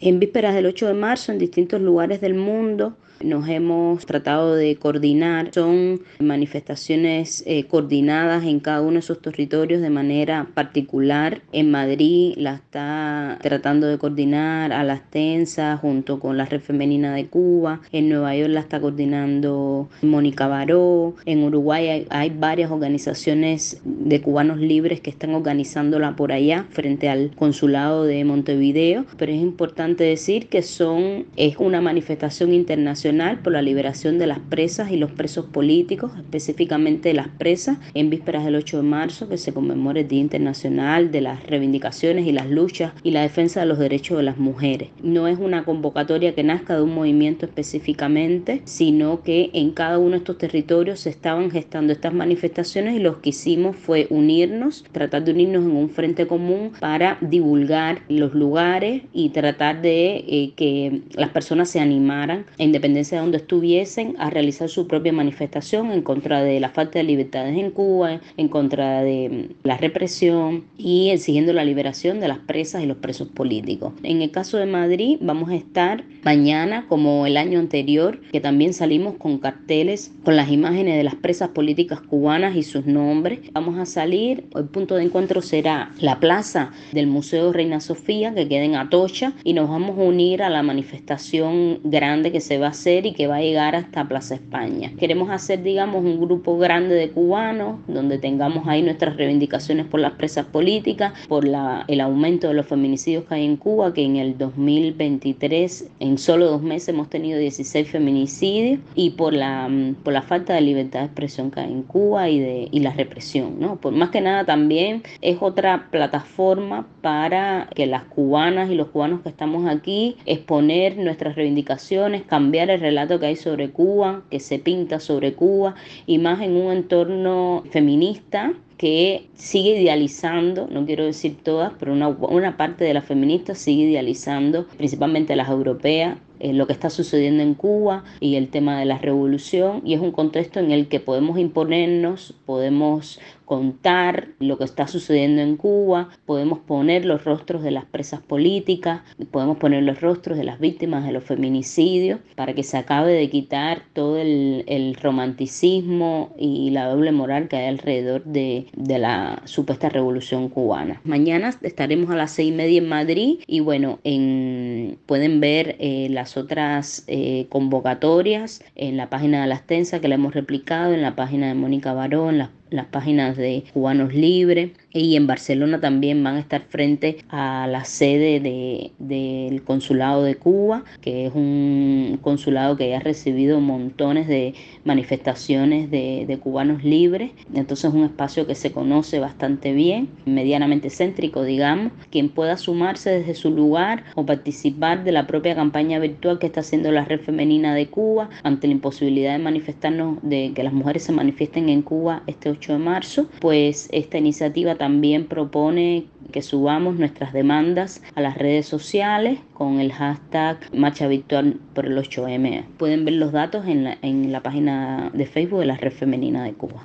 En vísperas del 8 de marzo, en distintos lugares del mundo, nos hemos tratado de coordinar. Son manifestaciones coordinadas en cada uno de esos territorios de manera particular. En Madrid la está tratando de coordinar Alastensa junto con la Red Femenina de Cuba. En Nueva York la está coordinando Mónica Baró. En Uruguay hay varias organizaciones de cubanos libres que están organizándola por allá frente al consulado de Montevideo. Pero es importante decir que es una manifestación internacional por la liberación de las presas y los presos políticos, específicamente de las presas, en vísperas del 8 de marzo, que se conmemora el Día Internacional de las Reivindicaciones y las luchas y la defensa de los derechos de las mujeres. No es una convocatoria que nazca de un movimiento específicamente, sino que en cada uno de estos territorios se estaban gestando estas manifestaciones y lo que hicimos fue unirnos, tratar de unirnos en un frente común para divulgar los lugares y tratar de que las personas se animaran, a independencia de donde estuviesen, a realizar su propia manifestación en contra de la falta de libertades en Cuba, en contra de la represión y exigiendo la liberación de las presas y los presos políticos. En el caso de Madrid vamos a estar mañana, como el año anterior, que también salimos con carteles con las imágenes de las presas políticas cubanas y sus nombres. Vamos a salir, el punto de encuentro será la plaza del Museo Reina Sofía, que queda en Atocha, y nos vamos a unir a la manifestación grande que se va a hacer y que va a llegar hasta Plaza España. Queremos hacer, digamos, un grupo grande de cubanos donde tengamos ahí nuestras reivindicaciones por las presas políticas, por el aumento de los feminicidios que hay en Cuba, que en el 2023, en solo 2 meses, hemos tenido 16 feminicidios, y por la falta de libertad de expresión que hay en Cuba y la represión, ¿no? Por más que nada también es otra plataforma para que las cubanas y los cubanos que estamos aquí exponer nuestras reivindicaciones, cambiar el relato que hay sobre Cuba, que se pinta sobre Cuba, y más en un entorno feminista que sigue idealizando, no quiero decir todas, pero una parte de las feministas sigue idealizando, principalmente las europeas, lo que está sucediendo en Cuba y el tema de la revolución, y es un contexto en el que podemos imponernos, podemos contar lo que está sucediendo en Cuba, podemos poner los rostros de las presas políticas, podemos poner los rostros de las víctimas de los feminicidios, para que se acabe de quitar todo el romanticismo y la doble moral que hay alrededor de la supuesta revolución cubana. Mañana estaremos a las 6:30 en Madrid, y bueno, pueden ver las otras convocatorias en la página de Alastensa, que la hemos replicado, en la página de Mónica Baró, en las páginas de Cubanos Libres, y en Barcelona también van a estar frente a la sede del Consulado de Cuba, que es un consulado que ya ha recibido montones de manifestaciones de cubanos libres. Entonces es un espacio que se conoce bastante bien, medianamente céntrico, digamos. Quien pueda sumarse desde su lugar o participar de la propia campaña virtual que está haciendo la Red Femenina de Cuba ante la imposibilidad de manifestarnos, de que las mujeres se manifiesten en Cuba este 8 de marzo, pues esta iniciativa también propone que subamos nuestras demandas a las redes sociales con el hashtag Marcha Virtual por el 8M. Pueden ver los datos en la página de Facebook de la Red Femenina de Cuba.